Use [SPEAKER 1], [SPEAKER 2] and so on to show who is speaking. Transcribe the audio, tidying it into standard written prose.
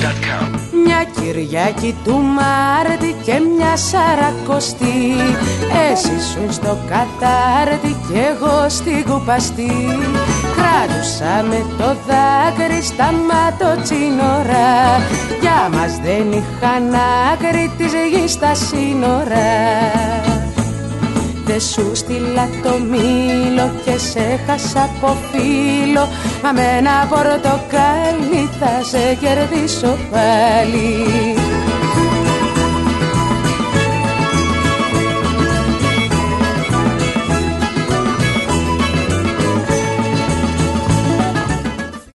[SPEAKER 1] Μια Κυριακή του Μάρτη και μια Σαρακοστή, εσύ ήσουν στο κατάρτι κι εγώ στην κουπαστή. Κράτουσαμε το δάκρυ στα ματοτσίνορα, για μας δεν είχαν άκρη της γης στα σύνορα. Δε σου στείλα το μήλο και σε χάσα από φίλο, μα με ένα πορτοκάλι θα σε κερδίσω πάλι.